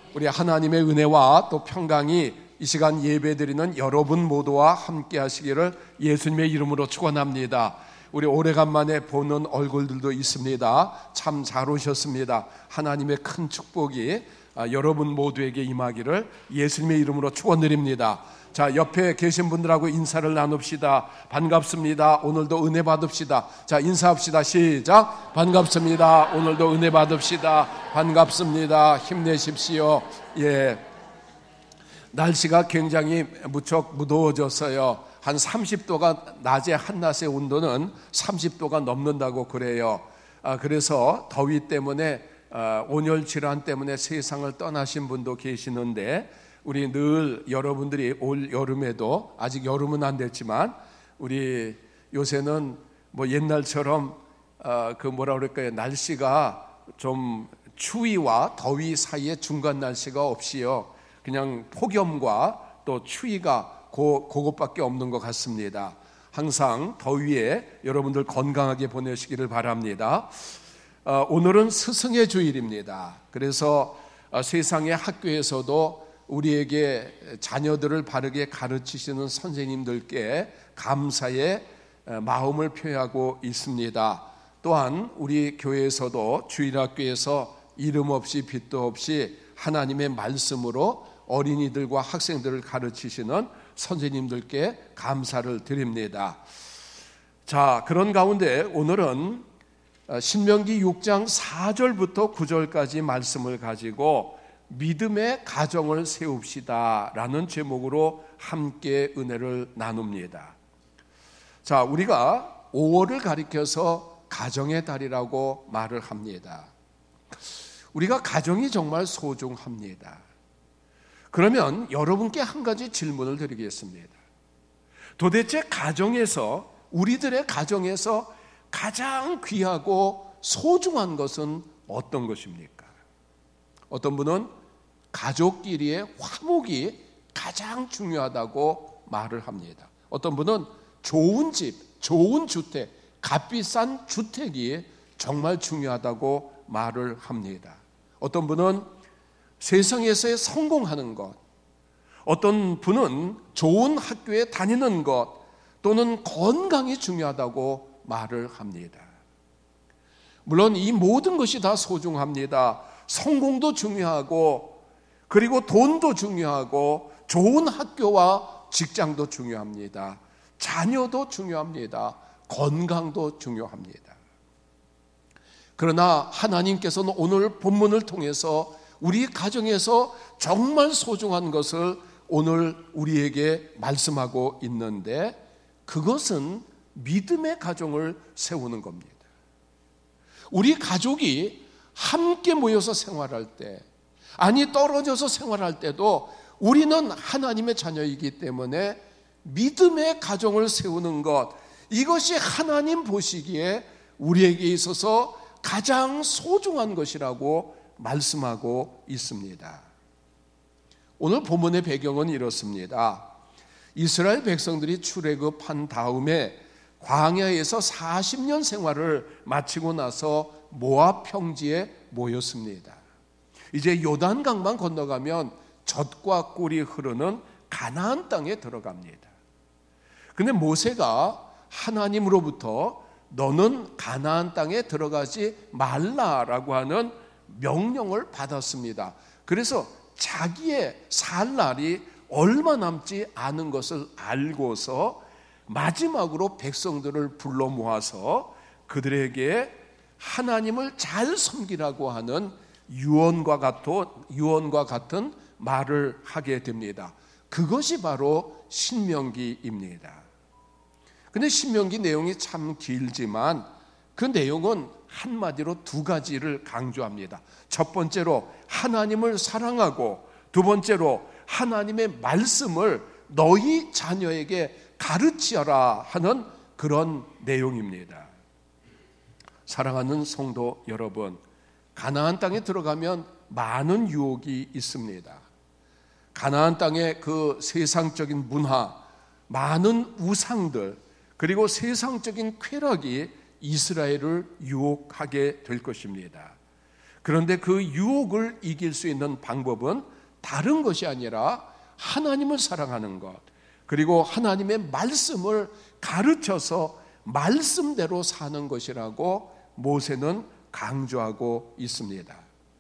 우리 하나님의 은혜와 또 평강이 이 시간 예배드리는 여러분 모두와 함께 하시기를 예수님의 이름으로 축원합니다. 우리 오래간만에 보는 얼굴들도 있습니다. 참 잘 오셨습니다. 하나님의 큰 축복이 여러분 모두에게 임하기를 예수님의 이름으로 축원드립니다. 자, 옆에 계신 분들하고 인사를 나눕시다. 반갑습니다. 오늘도 은혜 받읍시다. 자, 인사합시다. 시작. 반갑습니다. 오늘도 은혜 받읍시다. 반갑습니다. 힘내십시오. 예. 날씨가 굉장히 무척 무더워졌어요. 한 30도가 낮에 한낮의 온도는 30도가 넘는다고 그래요. 그래서 더위 때문에 온열 질환 때문에 세상을 떠나신 분도 계시는데 우리 늘 여러분들이 올 여름에도 아직 여름은 안 됐지만 우리 요새는 뭐 옛날처럼 날씨가 좀 추위와 더위 사이에 중간 날씨가 없이요. 그냥 폭염과 또 추위가 그것밖에 없는 것 같습니다. 항상 더위에 여러분들 건강하게 보내시기를 바랍니다. 오늘은 스승의 주일입니다. 그래서 세상의 학교에서도 우리에게 자녀들을 바르게 가르치시는 선생님들께 감사의 마음을 표하고 있습니다. 또한 우리 교회에서도 주일학교에서 이름 없이 빛도 없이 하나님의 말씀으로 어린이들과 학생들을 가르치시는 선생님들께 감사를 드립니다. 자, 그런 가운데 오늘은 신명기 6장 4절부터 9절까지 말씀을 가지고 믿음의 가정을 세웁시다 라는 제목으로 함께 은혜를 나눕니다. 자, 우리가 5월을 가리켜서 가정의 달이라고 말을 합니다. 우리가 가정이 정말 소중합니다. 그러면 여러분께 한 가지 질문을 드리겠습니다. 도대체 가정에서, 우리들의 가정에서 가장 귀하고 소중한 것은 어떤 것입니까? 어떤 분은 가족끼리의 화목이 가장 중요하다고 말을 합니다. 어떤 분은 좋은 집, 좋은 주택, 값비싼 주택이 정말 중요하다고 말을 합니다. 어떤 분은 세상에서의 성공하는 것, 어떤 분은 좋은 학교에 다니는 것 또는 건강이 중요하다고 말을 합니다. 물론 이 모든 것이 다 소중합니다. 성공도 중요하고 그리고 돈도 중요하고 좋은 학교와 직장도 중요합니다. 자녀도 중요합니다. 건강도 중요합니다. 그러나 하나님께서는 오늘 본문을 통해서 우리 가정에서 정말 소중한 것을 오늘 우리에게 말씀하고 있는데 그것은 믿음의 가정을 세우는 겁니다. 우리 가족이 함께 모여서 생활할 때, 아니 떨어져서 생활할 때도 우리는 하나님의 자녀이기 때문에 믿음의 가정을 세우는 것, 이것이 하나님 보시기에 우리에게 있어서 가장 소중한 것이라고 말씀하고 있습니다. 오늘 본문의 배경은 이렇습니다. 이스라엘 백성들이 출애굽한 다음에 광야에서 40년 생활을 마치고 나서 모압 평지에 모였습니다. 이제 요단강만 건너가면 젖과 꿀이 흐르는 가나안 땅에 들어갑니다. 근데 모세가 하나님으로부터 너는 가나안 땅에 들어가지 말라라고 하는 명령을 받았습니다. 그래서 자기의 살 날이 얼마 남지 않은 것을 알고서 마지막으로 백성들을 불러 모아서 그들에게 하나님을 잘 섬기라고 하는 유언과 같은 말을 하게 됩니다. 그것이 바로 신명기입니다. 근데 신명기 내용이 참 길지만 그 내용은 한마디로 두 가지를 강조합니다. 첫 번째로 하나님을 사랑하고 두 번째로 하나님의 말씀을 너희 자녀에게 가르치어라 하는 그런 내용입니다. 사랑하는 성도 여러분, 가나안 땅에 들어가면 많은 유혹이 있습니다. 가나안 땅의 그 세상적인 문화, 많은 우상들, 그리고 세상적인 쾌락이 이스라엘을 유혹하게 될 것입니다. 그런데 그 유혹을 이길 수 있는 방법은 다른 것이 아니라 하나님을 사랑하는 것, 그리고 하나님의 말씀을 가르쳐서 말씀대로 사는 것이라고 모세는 강조하고 있습니다.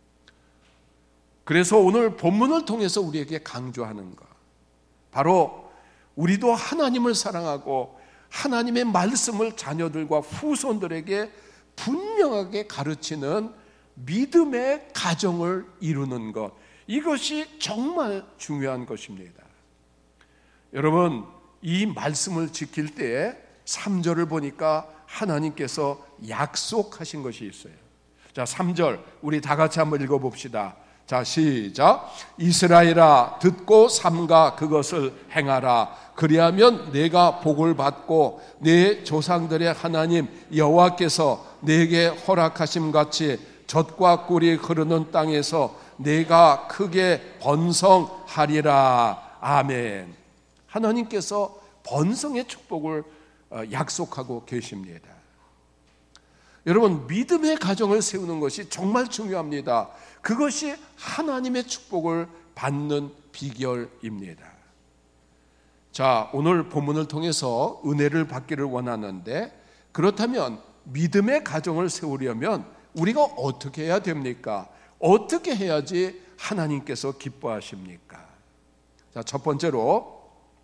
그래서 오늘 본문을 통해서 우리에게 강조하는 것, 바로 우리도 하나님을 사랑하고 하나님의 말씀을 자녀들과 후손들에게 분명하게 가르치는 믿음의 가정을 이루는 것, 이것이 정말 중요한 것입니다. 여러분, 이 말씀을 지킬 때에 3절을 보니까 하나님께서 약속하신 것이 있어요. 자, 3절 우리 다 같이 한번 읽어봅시다. 자, 시작. 이스라엘아, 듣고 삼가 그것을 행하라. 그리하면 내가 복을 받고 내 조상들의 하나님 여호와께서 내게 허락하심 같이 젖과 꿀이 흐르는 땅에서 내가 크게 번성하리라. 아멘. 하나님께서 번성의 축복을 약속하고 계십니다. 여러분, 믿음의 가정을 세우는 것이 정말 중요합니다. 그것이 하나님의 축복을 받는 비결입니다. 자, 오늘 본문을 통해서 은혜를 받기를 원하는데, 그렇다면 믿음의 가정을 세우려면 우리가 어떻게 해야 됩니까? 어떻게 해야지 하나님께서 기뻐하십니까? 자, 첫 번째로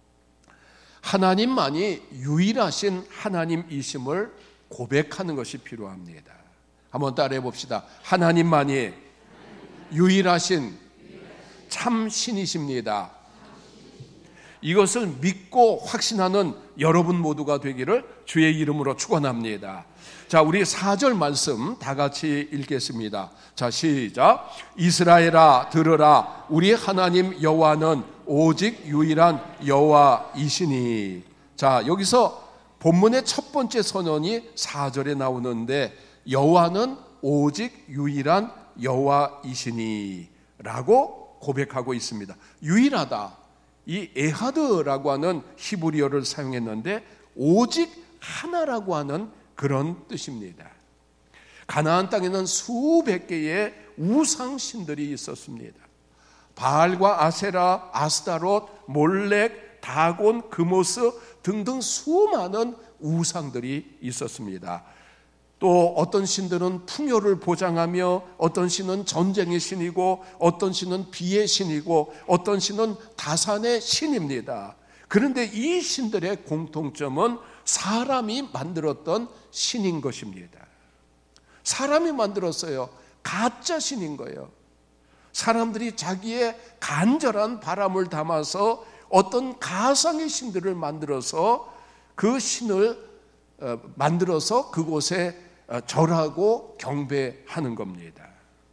하나님만이 유일하신 하나님이심을 고백하는 것이 필요합니다. 한번 따라해 봅시다. 하나님만이 유일하신 참 신이십니다. 이것을 믿고 확신하는 여러분 모두가 되기를 주의 이름으로 축원합니다. 자, 우리 4절 말씀 다 같이 읽겠습니다. 자, 시작. 이스라엘아, 들으라. 우리 하나님 여호와는 오직 유일한 여호와이시니. 자, 여기서 본문의 첫 번째 선언이 4절에 나오는데, 여호와는 오직 유일한 여호와이시니 라고 고백하고 있습니다. 유일하다, 이 에하드라고 하는 히브리어를 사용했는데 오직 하나라고 하는 그런 뜻입니다. 가나안 땅에는 수백 개의 우상 신들이 있었습니다. 바알과 아세라, 아스타롯, 몰렉, 다곤, 그모스 등등 수많은 우상들이 있었습니다. 또 어떤 신들은 풍요를 보장하며, 어떤 신은 전쟁의 신이고, 어떤 신은 비의 신이고, 어떤 신은 다산의 신입니다. 그런데 이 신들의 공통점은 사람이 만들었던 신인 것입니다. 사람이 만들었어요. 가짜 신인 거예요. 사람들이 자기의 간절한 바람을 담아서 어떤 가상의 신들을 만들어서 그 신을 만들어서 그곳에 절하고 경배하는 겁니다.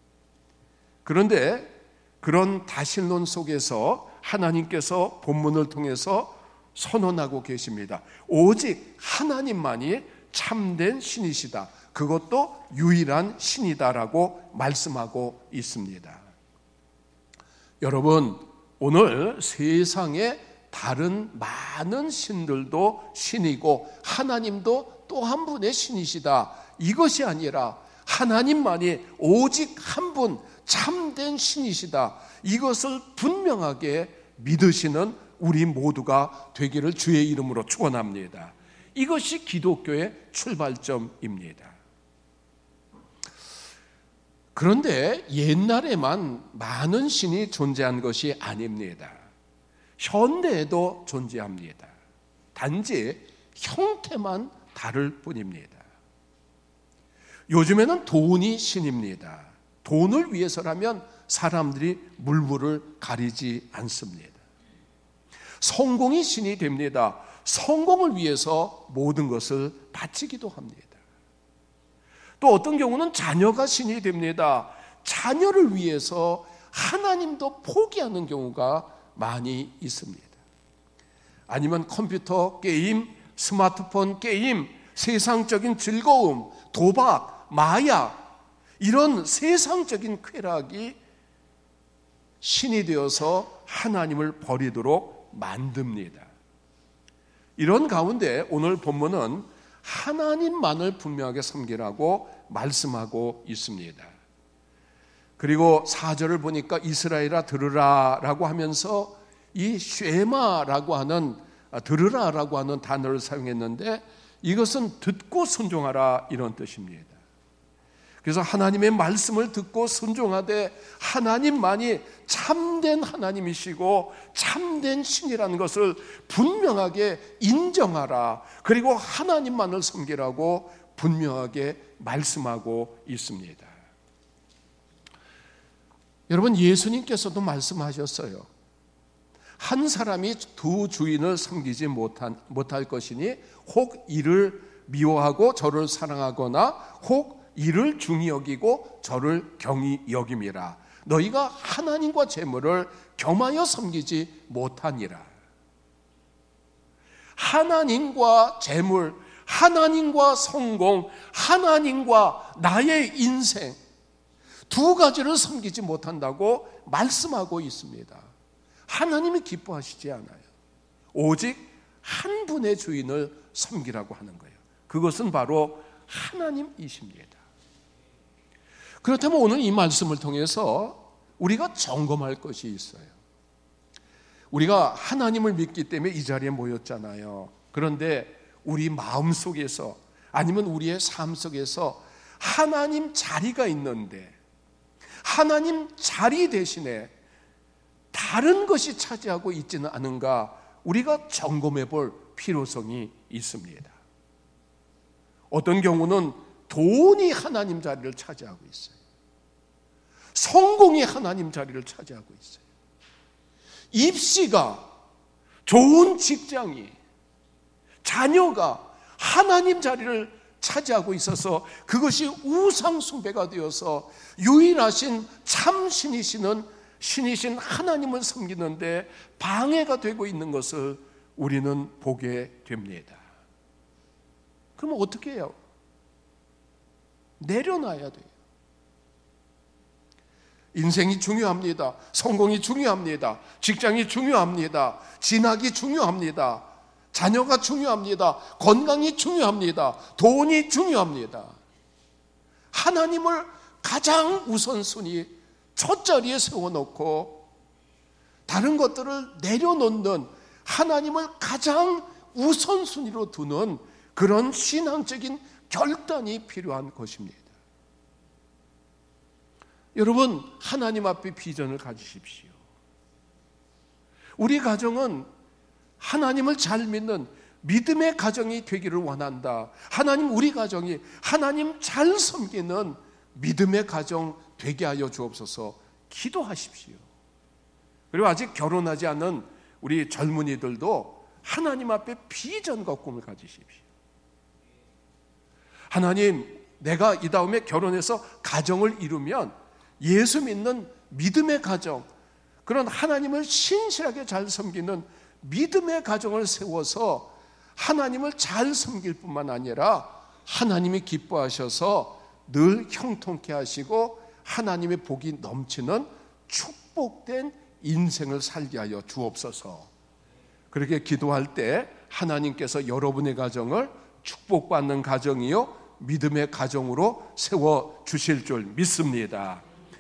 그런데 그런 다신론 속에서 하나님께서 본문을 통해서 선언하고 계십니다. 오직 하나님만이 참된 신이시다. 그것도 유일한 신이다라고 말씀하고 있습니다. 여러분, 오늘 세상에 다른 많은 신들도 신이고 하나님도 또 한 분의 신이시다. 이것이 아니라 하나님만이 오직 한 분 참된 신이시다. 이것을 분명하게 믿으시는 우리 모두가 되기를 주의 이름으로 축원합니다. 이것이 기독교의 출발점입니다. 그런데 옛날에만 많은 신이 존재한 것이 아닙니다. 현대에도 존재합니다. 단지 형태만 다를 뿐입니다. 요즘에는 돈이 신입니다. 돈을 위해서라면 사람들이 물불을 가리지 않습니다. 성공이 신이 됩니다. 성공을 위해서 모든 것을 바치기도 합니다. 또 어떤 경우는 자녀가 신이 됩니다. 자녀를 위해서 하나님도 포기하는 경우가 많이 있습니다. 아니면 컴퓨터 게임, 스마트폰 게임, 세상적인 즐거움, 도박, 마약, 이런 세상적인 쾌락이 신이 되어서 하나님을 버리도록 만듭니다. 이런 가운데 오늘 본문은 하나님만을 분명하게 섬기라고 말씀하고 있습니다. 그리고 4절을 보니까 이스라엘아 들으라라고 하면서 이 쉐마라고 하는 들으라라고 하는 단어를 사용했는데 이것은 듣고 순종하라 이런 뜻입니다. 그래서 하나님의 말씀을 듣고 순종하되 하나님만이 참된 하나님이시고 참된 신이라는 것을 분명하게 인정하라. 그리고 하나님만을 섬기라고 분명하게 말씀하고 있습니다. 여러분, 예수님께서도 말씀하셨어요. 한 사람이 두 주인을 섬기지 못할 것이니 혹 이를 미워하고 저를 사랑하거나 혹 이를 중히 여기고 저를 경히 여김이라. 너희가 하나님과 재물을 겸하여 섬기지 못하니라. 하나님과 재물, 하나님과 성공, 하나님과 나의 인생 두 가지를 섬기지 못한다고 말씀하고 있습니다. 하나님이 기뻐하시지 않아요. 오직 한 분의 주인을 섬기라고 하는 거예요. 그것은 바로 하나님이십니다. 그렇다면 오늘 이 말씀을 통해서 우리가 점검할 것이 있어요. 우리가 하나님을 믿기 때문에 이 자리에 모였잖아요. 그런데 우리 마음 속에서 아니면 우리의 삶 속에서 하나님 자리가 있는데 하나님 자리 대신에 다른 것이 차지하고 있지는 않은가 우리가 점검해 볼 필요성이 있습니다. 어떤 경우는 돈이 하나님 자리를 차지하고 있어요. 성공이 하나님 자리를 차지하고 있어요. 입시가, 좋은 직장이, 자녀가 하나님 자리를 차지하고 있어서 그것이 우상 숭배가 되어서 유일하신 참 신이신 하나님을 섬기는데 방해가 되고 있는 것을 우리는 보게 됩니다. 그럼 어떻게 해요? 내려놔야 돼요. 인생이 중요합니다. 성공이 중요합니다. 직장이 중요합니다. 진학이 중요합니다. 자녀가 중요합니다. 건강이 중요합니다. 돈이 중요합니다. 하나님을 가장 우선순위 첫 자리에 세워놓고 다른 것들을 내려놓는 하나님을 가장 우선순위로 두는 그런 신앙적인 결단이 필요한 것입니다. 여러분, 하나님 앞에 비전을 가지십시오. 우리 가정은 하나님을 잘 믿는 믿음의 가정이 되기를 원한다. 하나님, 우리 가정이 하나님 잘 섬기는 믿음의 가정 되게 하여 주옵소서. 기도하십시오. 그리고 아직 결혼하지 않은 우리 젊은이들도 하나님 앞에 비전과 꿈을 가지십시오. 하나님, 내가 이 다음에 결혼해서 가정을 이루면 예수 믿는 믿음의 가정, 그런 하나님을 신실하게 잘 섬기는 믿음의 가정을 세워서 하나님을 잘 섬길 뿐만 아니라 하나님이 기뻐하셔서 늘 형통케 하시고 하나님의 복이 넘치는 축복된 인생을 살게 하여 주옵소서. 그렇게 기도할 때 하나님께서 여러분의 가정을 축복받는 가정이요 믿음의 가정으로 세워주실 줄 믿습니다.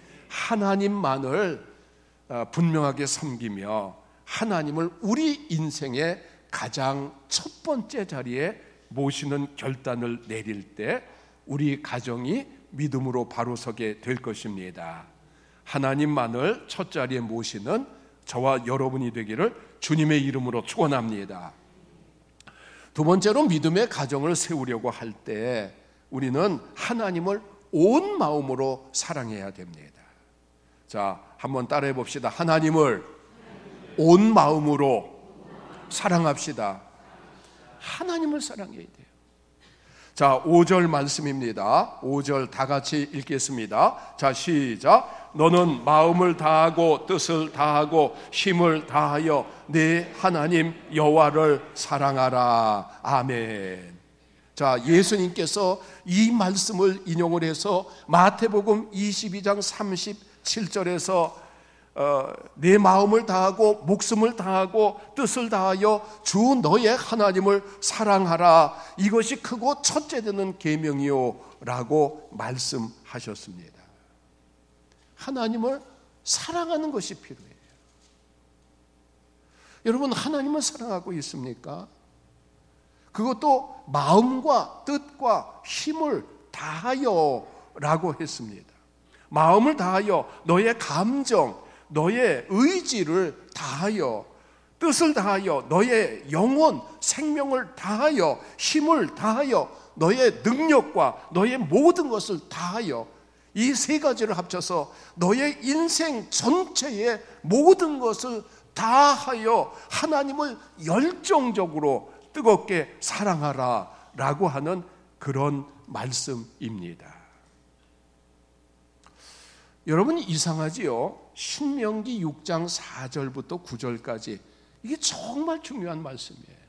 하나님만을 분명하게 섬기며 하나님을 우리 인생의 가장 첫 번째 자리에 모시는 결단을 내릴 때 우리 가정이 믿음으로 바로 서게 될 것입니다. 하나님만을 첫 자리에 모시는 저와 여러분이 되기를 주님의 이름으로 축원합니다. 두 번째로 믿음의 가정을 세우려고 할 때 우리는 하나님을 온 마음으로 사랑해야 됩니다. 자, 한번 따라해 봅시다. 하나님을 온 마음으로 사랑합시다. 하나님을 사랑해야 돼요. 자, 5절 말씀입니다. 5절 다 같이 읽겠습니다. 자, 시작. 너는 마음을 다하고 뜻을 다하고 힘을 다하여 내 하나님 여호와를 사랑하라. 아멘. 자, 예수님께서 이 말씀을 인용을 해서 마태복음 22장 37절에서 내 마음을 다하고 목숨을 다하고 뜻을 다하여 주 너의 하나님을 사랑하라. 이것이 크고 첫째 되는 계명이요 라고 말씀하셨습니다. 하나님을 사랑하는 것이 필요해요. 여러분, 하나님을 사랑하고 있습니까? 그것도 마음과 뜻과 힘을 다하여 라고 했습니다. 마음을 다하여, 너의 감정, 너의 의지를 다하여, 뜻을 다하여, 너의 영혼, 생명을 다하여, 힘을 다하여, 너의 능력과 너의 모든 것을 다하여, 이 세 가지를 합쳐서 너의 인생 전체의 모든 것을 다하여 하나님을 열정적으로 뜨겁게 사랑하라 라고 하는 그런 말씀입니다. 여러분, 이상하지요? 신명기 6장 4절부터 9절까지 이게 정말 중요한 말씀이에요.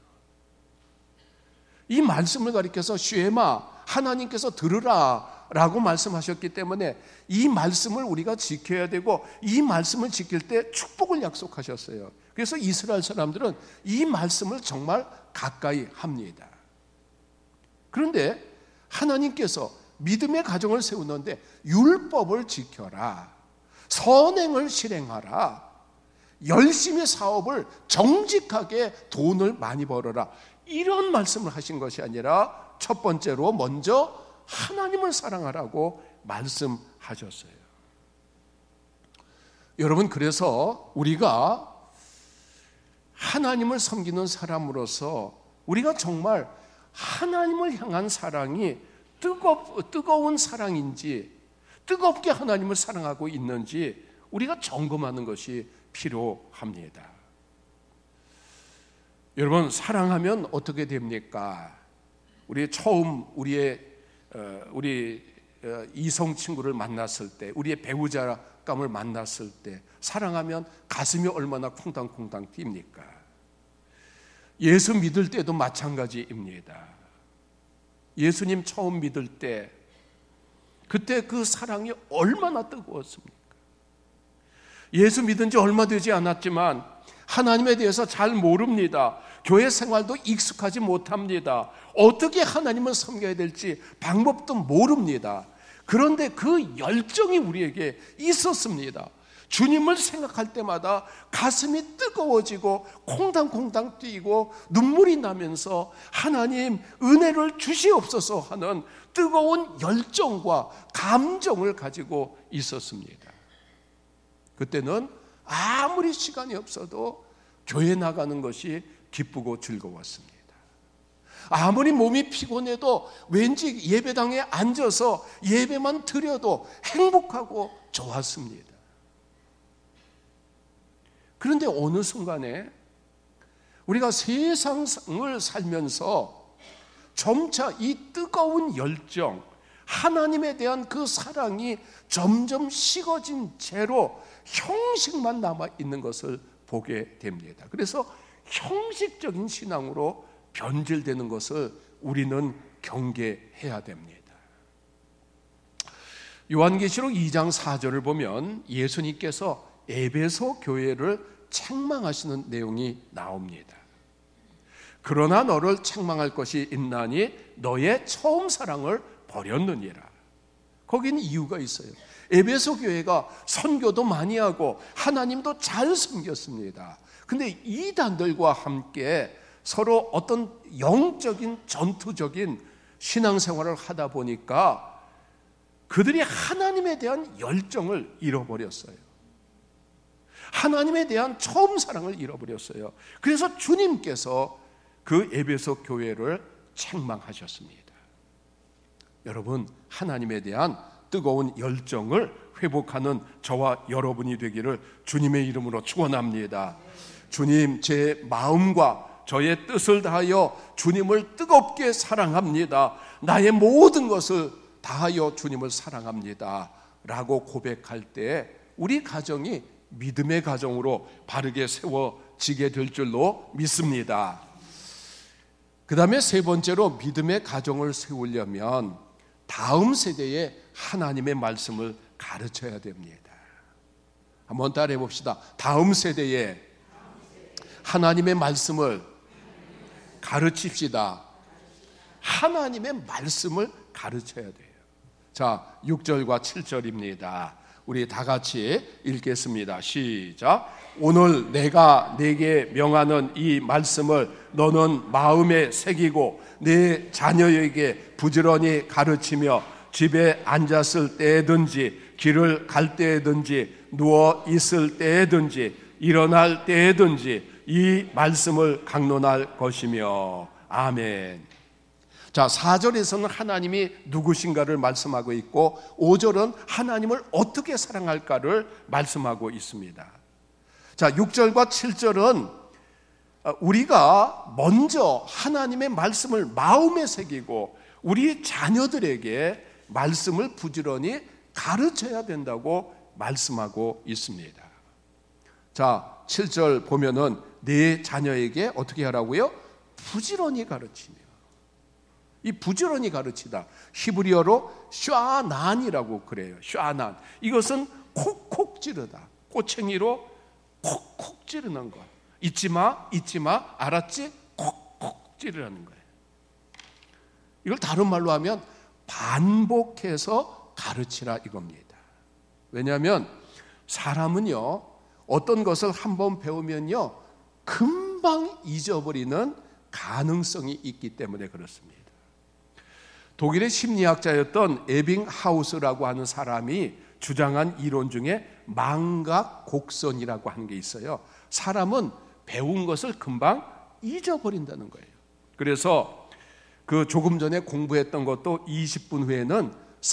이 말씀을 가리켜서 쉐마, 하나님께서 들으라 라고 말씀하셨기 때문에 이 말씀을 우리가 지켜야 되고, 이 말씀을 지킬 때 축복을 약속하셨어요. 그래서 이스라엘 사람들은 이 말씀을 정말 가까이 합니다. 그런데 하나님께서 믿음의 가정을 세우는데 율법을 지켜라, 선행을 실행하라, 열심히 사업을 정직하게 돈을 많이 벌어라, 이런 말씀을 하신 것이 아니라 첫 번째로 먼저 하나님을 사랑하라고 말씀하셨어요. 여러분, 그래서 우리가 하나님을 섬기는 사람으로서 우리가 정말 하나님을 향한 사랑이 뜨거운 사랑인지, 뜨겁게 하나님을 사랑하고 있는지 우리가 점검하는 것이 필요합니다. 여러분, 사랑하면 어떻게 됩니까? 우리 처음 우리 이성 친구를 만났을 때, 우리의 배우자감을 만났을 때 사랑하면 가슴이 얼마나 콩당콩당 뜁니까? 예수 믿을 때도 마찬가지입니다. 예수님 처음 믿을 때 그때 그 사랑이 얼마나 뜨거웠습니까? 예수 믿은 지 얼마 되지 않았지만 하나님에 대해서 잘 모릅니다. 교회 생활도 익숙하지 못합니다. 어떻게 하나님을 섬겨야 될지 방법도 모릅니다. 그런데 그 열정이 우리에게 있었습니다. 주님을 생각할 때마다 가슴이 뜨거워지고 콩당콩당 뛰고 눈물이 나면서 하나님 은혜를 주시옵소서 하는 뜨거운 열정과 감정을 가지고 있었습니다. 그때는 아무리 시간이 없어도 교회 나가는 것이 기쁘고 즐거웠습니다. 아무리 몸이 피곤해도 왠지 예배당에 앉아서 예배만 드려도 행복하고 좋았습니다. 그런데 어느 순간에 우리가 세상을 살면서 점차 이 뜨거운 열정, 하나님에 대한 그 사랑이 점점 식어진 채로 형식만 남아있는 것을 보게 됩니다. 그래서 형식적인 신앙으로 변질되는 것을 우리는 경계해야 됩니다. 요한계시록 2장 4절을 보면 예수님께서 에베소 교회를 책망하시는 내용이 나옵니다. 그러나 너를 책망할 것이 있나니 너의 처음 사랑을 버렸느니라. 거기는 이유가 있어요. 에베소 교회가 선교도 많이 하고 하나님도 잘 섬겼습니다. 근데 이단들과 함께 서로 어떤 영적인 전투적인 신앙생활을 하다 보니까 그들이 하나님에 대한 열정을 잃어버렸어요. 하나님에 대한 처음 사랑을 잃어버렸어요. 그래서 주님께서 그 에베소 교회를 책망하셨습니다. 여러분, 하나님에 대한 뜨거운 열정을 회복하는 저와 여러분이 되기를 주님의 이름으로 축원합니다. 주님, 제 마음과 저의 뜻을 다하여 주님을 뜨겁게 사랑합니다. 나의 모든 것을 다하여 주님을 사랑합니다 라고 고백할 때 우리 가정이 믿음의 가정으로 바르게 세워지게 될 줄로 믿습니다. 그 다음에 세 번째로 믿음의 가정을 세우려면 다음 세대에 하나님의 말씀을 가르쳐야 됩니다. 한번 따라해 봅시다. 다음 세대에 하나님의 말씀을 가르칩시다. 하나님의 말씀을 가르쳐야 돼요. 자, 6절과 7절입니다. 우리 다 같이 읽겠습니다. 시작. 오늘 내가 네게 명하는 이 말씀을 너는 마음에 새기고 네 자녀에게 부지런히 가르치며 집에 앉았을 때든지 길을 갈 때든지 누워 있을 때든지 일어날 때든지 이 말씀을 강론할 것이며. 아멘. 자, 4절에서는 하나님이 누구신가를 말씀하고 있고 5절은 하나님을 어떻게 사랑할까를 말씀하고 있습니다. 자, 6절과 7절은 우리가 먼저 하나님의 말씀을 마음에 새기고 우리 자녀들에게 말씀을 부지런히 가르쳐야 된다고 말씀하고 있습니다. 자, 7절 보면은 네 자녀에게 어떻게 하라고요? 부지런히 가르치며. 이 부지런히 가르치다, 히브리어로 샤난이라고 그래요. 샤난. 이것은 콕콕 찌르다, 꼬챙이로 콕콕 찌르는 것. 잊지 마, 알았지? 콕콕 찌르라는 거예요. 이걸 다른 말로 하면 반복해서 가르치라 이겁니다. 왜냐하면 사람은요, 어떤 것을 한번 배우면요 금방 잊어버리는 가능성이 있기 때문에 그렇습니다. 독일의 심리학자였던 에빙하우스라고 하는 사람이 주장한 이론 중에 망각 곡선이라고 하는 게 있어요. 사람은 배운 것을 금방 잊어버린다는 거예요. 그래서 그 조금 전에 공부했던 것도 20분 후에는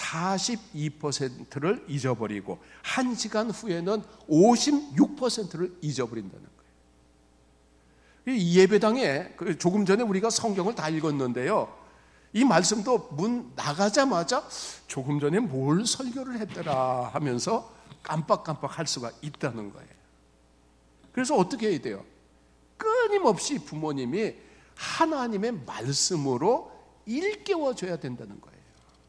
42%를 잊어버리고 1시간 후에는 56%를 잊어버린다는 거예요. 이 예배당에 조금 전에 우리가 성경을 다 읽었는데요, 이 말씀도 문 나가자마자 조금 전에 뭘 설교를 했더라 하면서 깜빡깜빡 할 수가 있다는 거예요. 그래서 어떻게 해야 돼요? 끊임없이 부모님이 하나님의 말씀으로 일깨워줘야 된다는 거예요.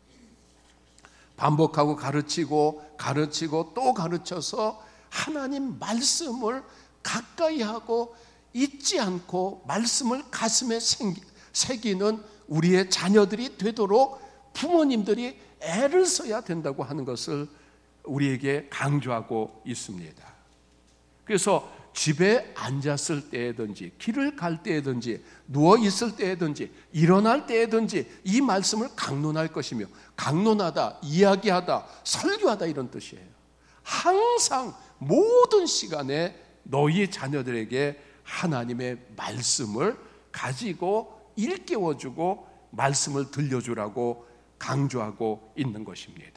반복하고 가르치고 또 가르쳐서 하나님 말씀을 가까이 하고 잊지 않고 말씀을 가슴에 새기는 우리의 자녀들이 되도록 부모님들이 애를 써야 된다고 하는 것을 우리에게 강조하고 있습니다. 그래서 집에 앉았을 때든지 길을 갈 때든지 누워 있을 때든지 일어날 때든지 이 말씀을 강론할 것이며, 강론하다, 이야기하다, 설교하다 이런 뜻이에요. 항상 모든 시간에 너희 자녀들에게 하나님의 말씀을 가지고 일깨워주고 말씀을 들려주라고 강조하고 있는 것입니다.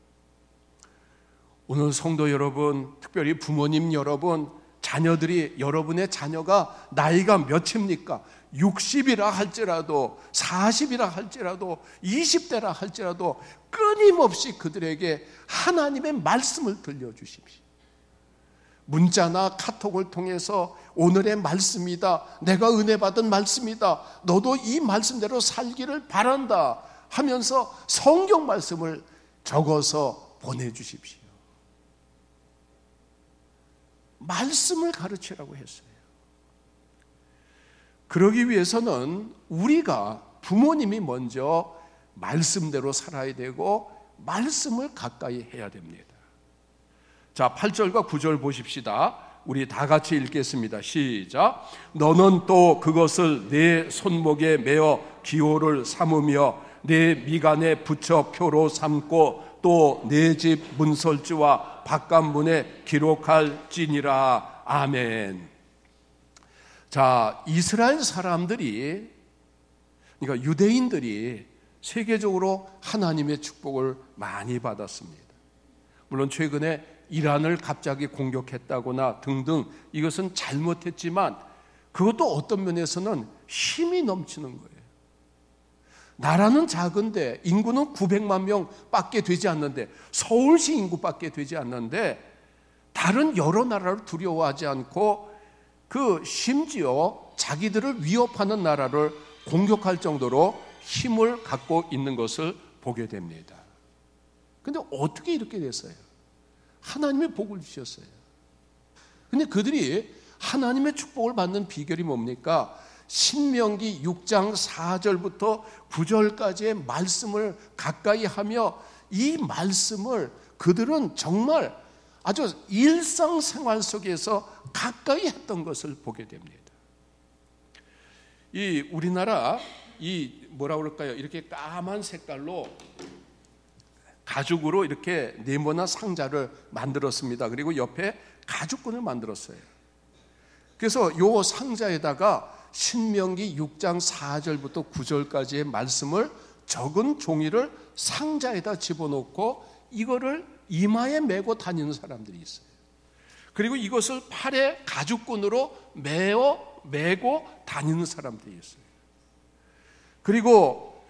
오늘 성도 여러분, 특별히 부모님 여러분, 자녀들이, 여러분의 자녀가 나이가 몇입니까? 60이라 할지라도 40이라 할지라도 20대라 할지라도 끊임없이 그들에게 하나님의 말씀을 들려주십시오. 문자나 카톡을 통해서 오늘의 말씀이다, 내가 은혜 받은 말씀이다, 너도 이 말씀대로 살기를 바란다 하면서 성경 말씀을 적어서 보내주십시오. 말씀을 가르치라고 했어요. 그러기 위해서는 우리가, 부모님이 먼저 말씀대로 살아야 되고 말씀을 가까이 해야 됩니다. 자, 8절과 9절 보십시다. 우리 다 같이 읽겠습니다. 시작. 너는 또 그것을 내 손목에 매어 기호를 삼으며 내 미간에 붙여 표로 삼고 또 내 집 문설주와 바깥문에 기록할지니라. 아멘. 자, 이스라엘 사람들이, 그러니까 유대인들이 세계적으로 하나님의 축복을 많이 받았습니다. 물론 최근에 이란을 갑자기 공격했다거나 등등 이것은 잘못했지만 그것도 어떤 면에서는 힘이 넘치는 거예요. 나라는 작은데 인구는 900만 명밖에 되지 않는데, 서울시 인구밖에 되지 않는데 다른 여러 나라를 두려워하지 않고 심지어 자기들을 위협하는 나라를 공격할 정도로 힘을 갖고 있는 것을 보게 됩니다. 그런데 어떻게 이렇게 됐어요? 하나님의 복을 주셨어요. 근데 그들이 하나님의 축복을 받는 비결이 뭡니까? 신명기 6장 4절부터 9절까지의 말씀을 가까이 하며 이 말씀을 그들은 정말 아주 일상생활 속에서 가까이 했던 것을 보게 됩니다. 이 우리나라 뭐라 그럴까요? 이렇게 까만 색깔로 가죽으로 이렇게 네모난 상자를 만들었습니다. 그리고 옆에 가죽끈을 만들었어요. 그래서 이 상자에다가 신명기 6장 4절부터 9절까지의 말씀을 적은 종이를 상자에다 집어넣고 이거를 이마에 메고 다니는 사람들이 있어요. 그리고 이것을 팔에 가죽끈으로 메고 다니는 사람들이 있어요. 그리고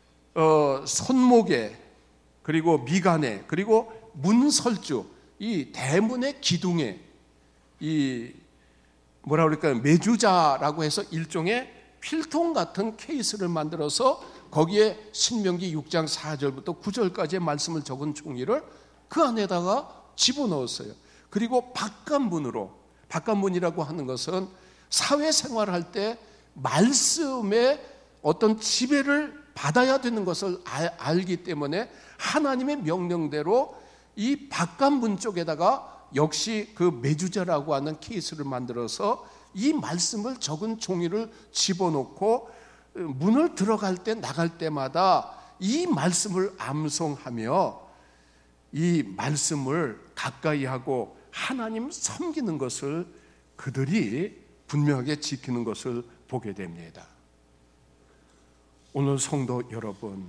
손목에, 그리고 미간에, 그리고 문설주, 이 대문의 기둥에 이 뭐라 그럴까요? 매주자라고 해서 일종의 필통 같은 케이스를 만들어서 거기에 신명기 6장 4절부터 9절까지의 말씀을 적은 종이를 그 안에다가 집어넣었어요. 그리고 바깥문이라고 하는 것은 사회생활할 때 말씀의 어떤 지배를 받아야 되는 것을 알기 때문에 하나님의 명령대로 이 바깥문 쪽에다가 역시 그 매주자라고 하는 케이스를 만들어서 이 말씀을 적은 종이를 집어넣고 문을 들어갈 때 나갈 때마다 이 말씀을 암송하며 이 말씀을 가까이 하고 하나님 섬기는 것을 그들이 분명하게 지키는 것을 보게 됩니다. 오늘 성도 여러분,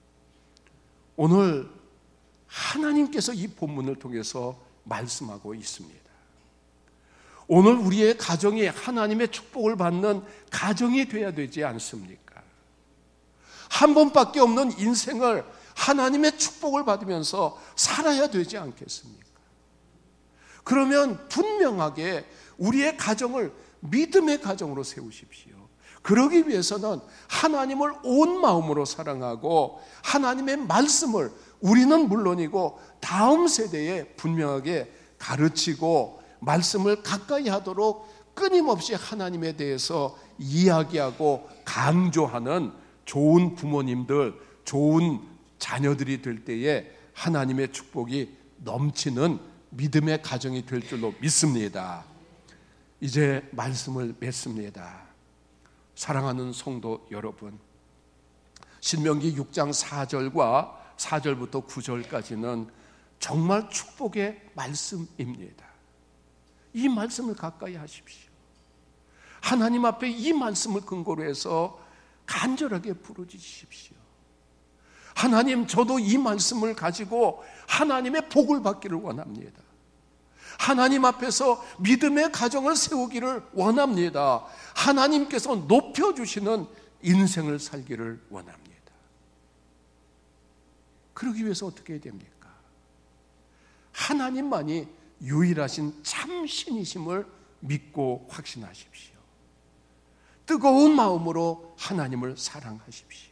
오늘 하나님께서 이 본문을 통해서 말씀하고 있습니다. 오늘 우리의 가정이 하나님의 축복을 받는 가정이 되어야 되지 않습니까? 한 번밖에 없는 인생을 하나님의 축복을 받으면서 살아야 되지 않겠습니까? 그러면 분명하게 우리의 가정을 믿음의 가정으로 세우십시오. 그러기 위해서는 하나님을 온 마음으로 사랑하고 하나님의 말씀을 우리는 물론이고 다음 세대에 분명하게 가르치고 말씀을 가까이 하도록 끊임없이 하나님에 대해서 이야기하고 강조하는 좋은 부모님들, 좋은 자녀들이 될 때에 하나님의 축복이 넘치는 믿음의 가정이 될 줄로 믿습니다. 이제 말씀을 맺습니다. 사랑하는 성도 여러분, 신명기 6장 4절부터 9절까지는 정말 축복의 말씀입니다. 이 말씀을 가까이 하십시오. 하나님 앞에 이 말씀을 근거로 해서 간절하게 부르짖으십시오. 하나님, 저도 이 말씀을 가지고 하나님의 복을 받기를 원합니다. 하나님 앞에서 믿음의 가정을 세우기를 원합니다. 하나님께서 높여주시는 인생을 살기를 원합니다. 그러기 위해서 어떻게 해야 됩니까? 하나님만이 유일하신 참 신이심을 믿고 확신하십시오. 뜨거운 마음으로 하나님을 사랑하십시오.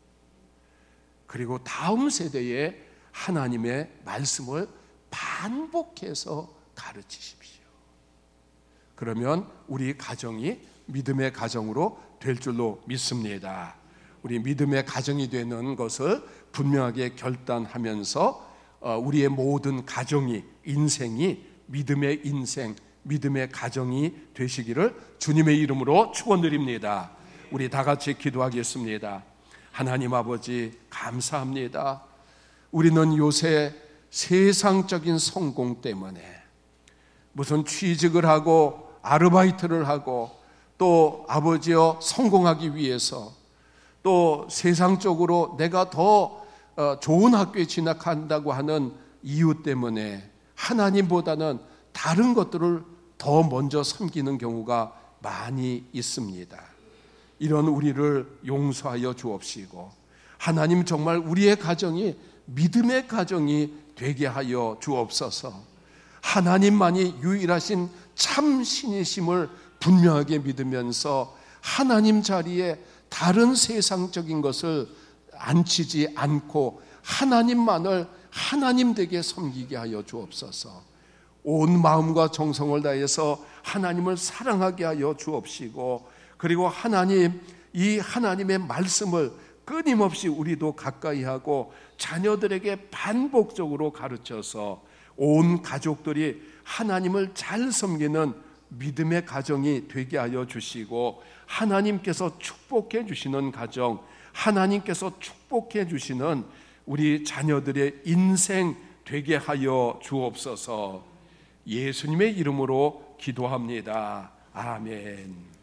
그리고 다음 세대에 하나님의 말씀을 반복해서 가르치십시오. 그러면 우리 가정이 믿음의 가정으로 될 줄로 믿습니다. 우리 믿음의 가정이 되는 것을 분명하게 결단하면서 우리의 모든 가정이, 인생이 믿음의 인생, 믿음의 가정이 되시기를 주님의 이름으로 축원드립니다. 우리 다 같이 기도하겠습니다. 하나님 아버지, 감사합니다. 우리는 요새 세상적인 성공 때문에 무슨 취직을 하고 아르바이트를 하고 또 아버지여 성공하기 위해서 또 세상적으로 내가 더 좋은 학교에 진학한다고 하는 이유 때문에 하나님보다는 다른 것들을 더 먼저 섬기는 경우가 많이 있습니다. 이런 우리를 용서하여 주옵시고 하나님, 정말 우리의 가정이 믿음의 가정이 되게 하여 주옵소서. 하나님만이 유일하신 참 신이심을 분명하게 믿으면서 하나님 자리에 다른 세상적인 것을 앉히지 않고 하나님만을 하나님 되게 섬기게 하여 주옵소서. 온 마음과 정성을 다해서 하나님을 사랑하게 하여 주옵시고, 그리고 하나님, 이 하나님의 말씀을 끊임없이 우리도 가까이 하고 자녀들에게 반복적으로 가르쳐서 온 가족들이 하나님을 잘 섬기는 믿음의 가정이 되게 하여 주시고, 하나님께서 축복해 주시는 가정, 하나님께서 축복해 주시는 우리 자녀들의 인생 되게 하여 주옵소서. 예수님의 이름으로 기도합니다. 아멘.